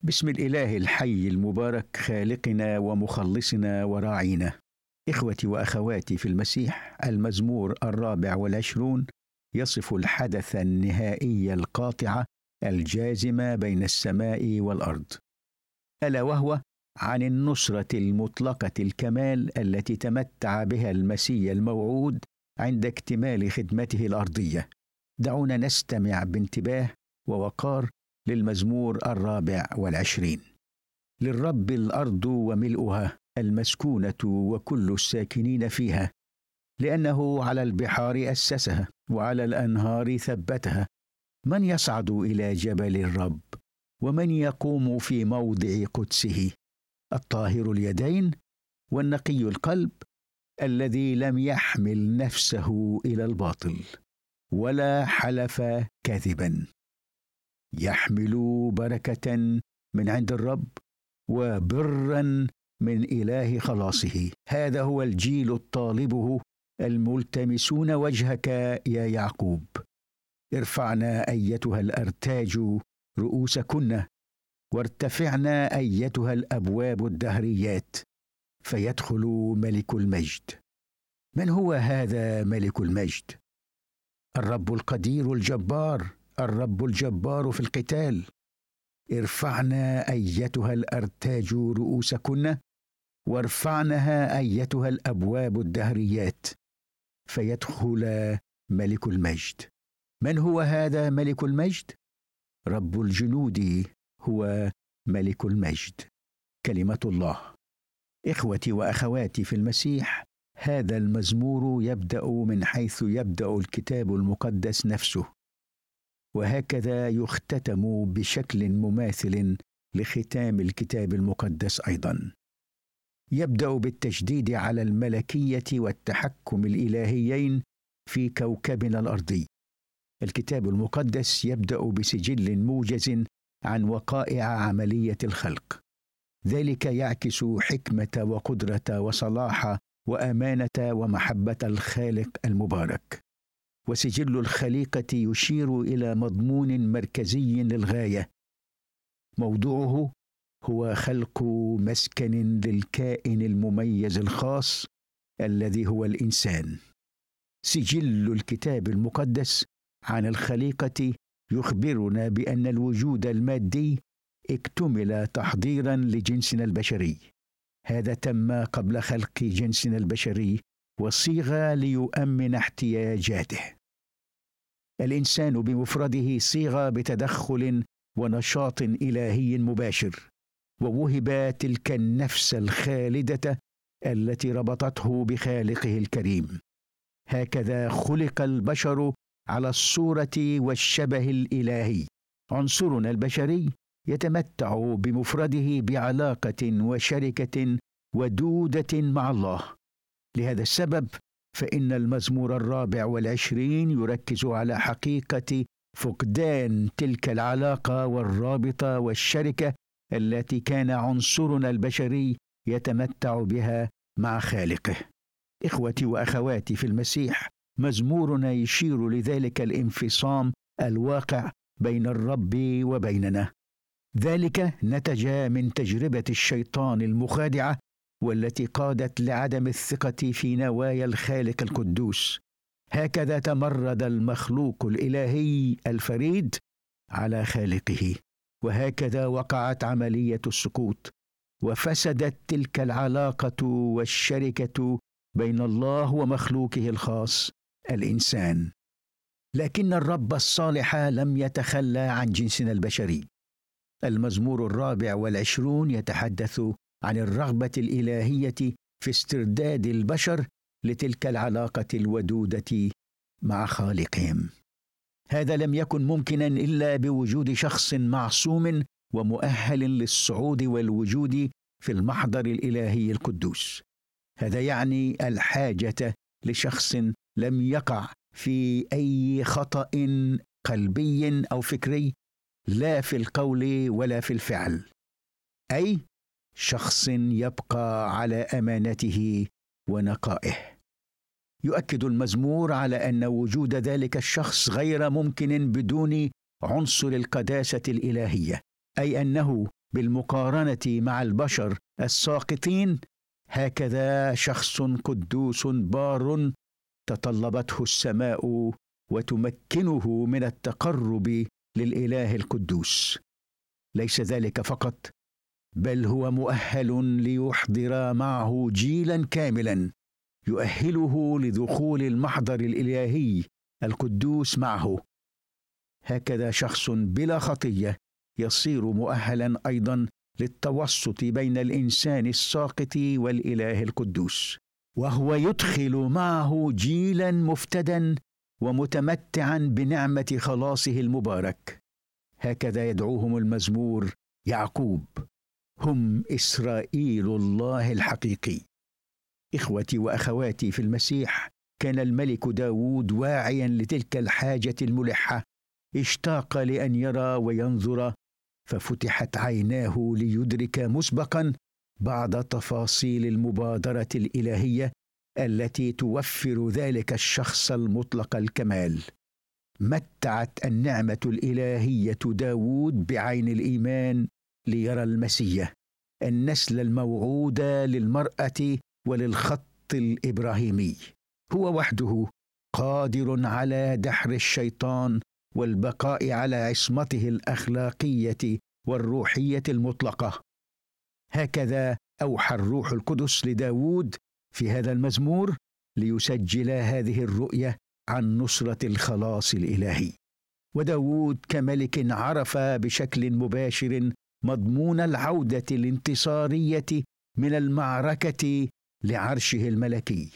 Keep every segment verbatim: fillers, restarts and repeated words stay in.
باسم الإله الحي المبارك خالقنا ومخلصنا وراعينا. إخوتي وأخواتي في المسيح، المزمور الرابع والعشرون يصف الحدث النهائي القاطع الجازم بين السماء والأرض، ألا وهو عن النصرة المطلقة الكمال التي تمتع بها المسيح الموعود عند اكتمال خدمته الأرضية. دعونا نستمع بانتباه ووقار للمزمور الرابع والعشرين. للرب الأرض وملؤها، المسكونة وكل الساكنين فيها، لأنه على البحار أسسها وعلى الأنهار ثبتها. من يصعد إلى جبل الرب؟ ومن يقوم في موضع قدسه؟ الطاهر اليدين والنقي القلب، الذي لم يحمل نفسه إلى الباطل ولا حلف كذبا، يحمل بركة من عند الرب وبرا من إله خلاصه. هذا هو الجيل الطالبه الملتمسون وجهك يا يعقوب. ارفعنا أيتها الأرتاج رؤوسكن، وارتفعنا أيتها الأبواب الدهريات، فيدخل ملك المجد. من هو هذا ملك المجد؟ الرب القدير الجبار، الرب الجبار في القتال. ارفعنا أيتها الأرتاج رؤوسكن، وارفعنها أيتها الأبواب الدهريات، فيدخل ملك المجد. من هو هذا ملك المجد؟ رب الجنود هو ملك المجد، كلمة الله. إخوتي وأخواتي في المسيح، هذا المزمور يبدأ من حيث يبدأ الكتاب المقدس نفسه، وهكذا يختتم بشكل مماثل لختام الكتاب المقدس أيضا. يبدأ بالتشديد على الملكية والتحكم الإلهيين في كوكبنا الأرضي. الكتاب المقدس يبدأ بسجل موجز عن وقائع عملية الخلق، ذلك يعكس حكمة وقدرة وصلاح وأمانة ومحبة الخالق المبارك. وسجل الخليقة يشير إلى مضمون مركزي للغاية، موضوعه هو خلق مسكن للكائن المميز الخاص الذي هو الإنسان. سجل الكتاب المقدس عن الخليقة يخبرنا بأن الوجود المادي اكتمل تحضيرا لجنسنا البشري. هذا تم قبل خلق جنسنا البشري وصيغ ليؤمن احتياجاته. الإنسان بمفرده صيغ بتدخل ونشاط إلهي مباشر، ووهب تلك النفس الخالدة التي ربطته بخالقه الكريم. هكذا خلق البشر على الصورة والشبه الإلهي. عنصرنا البشري يتمتع بمفرده بعلاقة وشركة ودودة مع الله. لهذا السبب فإن المزمور الرابع والعشرين يركز على حقيقة فقدان تلك العلاقة والرابطة والشركة التي كان عنصرنا البشري يتمتع بها مع خالقه. إخوتي وأخواتي في المسيح، مزمورنا يشير لذلك الانفصام الواقع بين الرب وبيننا. ذلك نتج من تجربة الشيطان المخادعة، والتي قادت لعدم الثقة في نوايا الخالق القدوس. هكذا تمرد المخلوق الإلهي الفريد على خالقه، وهكذا وقعت عملية السقوط، وفسدت تلك العلاقة والشركة بين الله ومخلوقه الخاص الإنسان. لكن الرب الصالح لم يتخلى عن جنسنا البشري. المزمور الرابع والعشرون يتحدث عن الرغبة الإلهية في استرداد البشر لتلك العلاقة الودودة مع خالقهم. هذا لم يكن ممكنا إلا بوجود شخص معصوم ومؤهل للصعود والوجود في المحضر الإلهي القدوس. هذا يعني الحاجة لشخص لم يقع في أي خطأ قلبي أو فكري، لا في القول ولا في الفعل، أي شخص يبقى على أمانته ونقائه. يؤكد المزمور على أن وجود ذلك الشخص غير ممكن بدون عنصر القداسة الإلهية، أي أنه بالمقارنة مع البشر الساقطين، هكذا شخص قدوس بار تطلبته السماء وتمكنه من التقرب للإله القدوس. ليس ذلك فقط، بل هو مؤهل ليحضر معه جيلا كاملا يؤهله لدخول المحضر الإلهي القدوس معه. هكذا شخص بلا خطية يصير مؤهلا أيضا للتوسط بين الإنسان الساقط والإله القدوس، وهو يدخل معه جيلا مفتدا ومتمتعا بنعمة خلاصه المبارك. هكذا يدعوهم المزمور يعقوب: هم إسرائيل الله الحقيقي. إخوتي وأخواتي في المسيح، كان الملك داود واعيا لتلك الحاجة الملحة، اشتاق لأن يرى وينظر، ففتحت عيناه ليدرك مسبقا بعض تفاصيل المبادرة الإلهية التي توفر ذلك الشخص المطلق الكمال. متعت النعمة الإلهية داود بعين الإيمان ليرى المسيح، النسل الموعود للمرأة وللخط الإبراهيمي. هو وحده قادر على دحر الشيطان والبقاء على عصمته الأخلاقية والروحية المطلقة. هكذا أوحى الروح القدس لداود في هذا المزمور ليسجل هذه الرؤية عن نصرة الخلاص الإلهي. وداود كملك عرف بشكل مباشر مضمون العودة الانتصارية من المعركة لعرشه الملكي.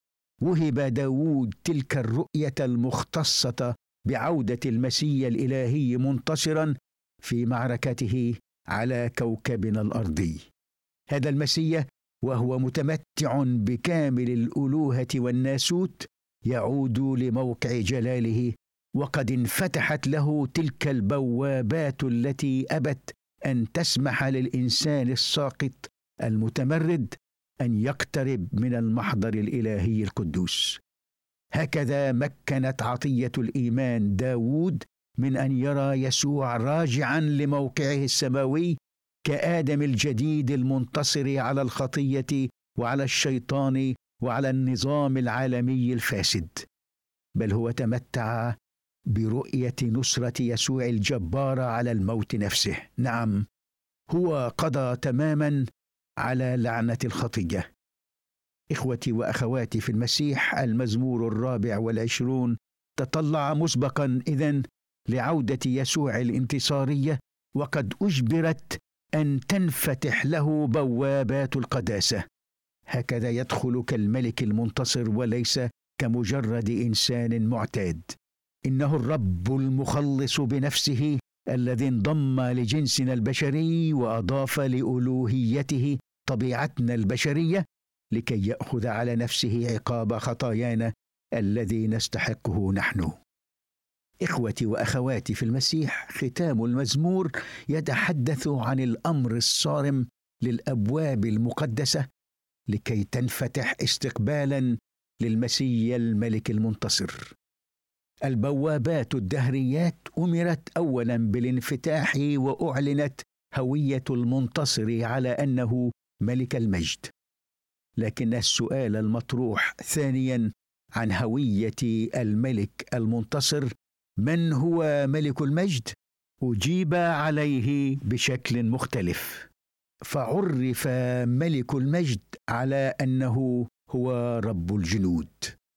وهب داود تلك الرؤية المختصة بعودة المسيح الإلهي منتصرا في معركته على كوكبنا الأرضي. هذا المسيح وهو متمتع بكامل الألوهة والناسوت يعود لموقع جلاله، وقد انفتحت له تلك البوابات التي أبت أن تسمح للإنسان الساقط المتمرد أن يقترب من المحضر الإلهي القدوس. هكذا مكنت عطية الإيمان داود من أن يرى يسوع راجعا لموقعه السماوي كآدم الجديد المنتصر على الخطية وعلى الشيطان وعلى النظام العالمي الفاسد. بل هو تمتع برؤية نصرة يسوع الجبار على الموت نفسه. نعم، هو قضى تماما على لعنة الخطية. إخوتي وأخواتي في المسيح، المزمور الرابع والعشرون تطلع مسبقا إذن لعودة يسوع الانتصارية، وقد أجبرت أن تنفتح له بوابات القداسة. هكذا يدخل كالملك المنتصر وليس كمجرد إنسان معتاد. إنه الرب المخلص بنفسه الذي انضم لجنسنا البشري وأضاف لألوهيته طبيعتنا البشرية لكي يأخذ على نفسه عقاب خطايانا الذي نستحقه نحن. إخوتي وأخواتي في المسيح، ختام المزمور يتحدث عن الأمر الصارم للأبواب المقدسة لكي تنفتح استقبالا للمسيح الملك المنتصر. البوابات الدهريات أمرت أولا بالانفتاح، وأعلنت هوية المنتصر على أنه ملك المجد. لكن السؤال المطروح ثانيا عن هوية الملك المنتصر، من هو ملك المجد؟ أجيب عليه بشكل مختلف، فعرف ملك المجد على أنه هو رب الجنود.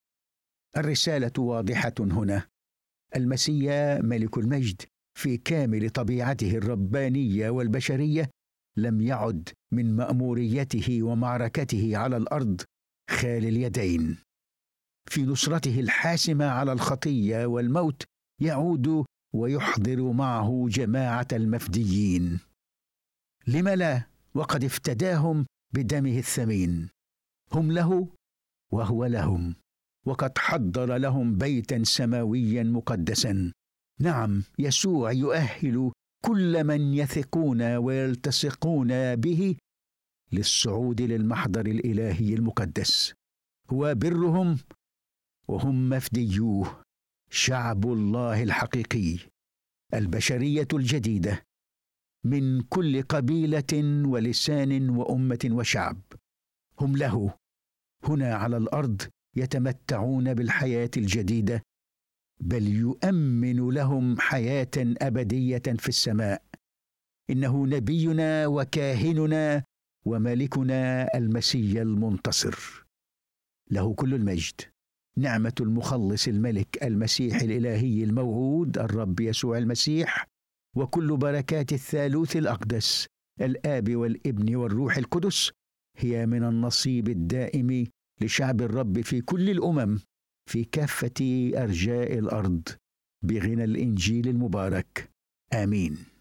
الرسالة واضحة هنا، المسيح ملك المجد في كامل طبيعته الربانية والبشرية لم يعد من مأموريته ومعركته على الأرض خال اليدين. في نصرته الحاسمة على الخطية والموت يعود ويحضر معه جماعة المفديين. لم لا؟ وقد افتداهم بدمه الثمين. هم له وهو لهم، وقد حضر لهم بيتا سماويا مقدسا. نعم، يسوع يؤهل كل من يثقون ويلتصقون به للصعود للمحضر الإلهي المقدس. هو برهم وهم مفديوه، شعب الله الحقيقي، البشرية الجديدة من كل قبيلة ولسان وأمة وشعب. هم له هنا على الأرض يتمتعون بالحياة الجديدة، بل يؤمن لهم حياة أبدية في السماء. إنه نبينا وكاهننا وملكنا المسيح المنتصر، له كل المجد. نعمة المخلص الملك المسيح الإلهي الموعود الرب يسوع المسيح، وكل بركات الثالوث الأقدس الآب والابن والروح القدس هي من النصيب الدائم لشعب الرب في كل الأمم في كافة أرجاء الأرض بغنى الإنجيل المبارك. آمين.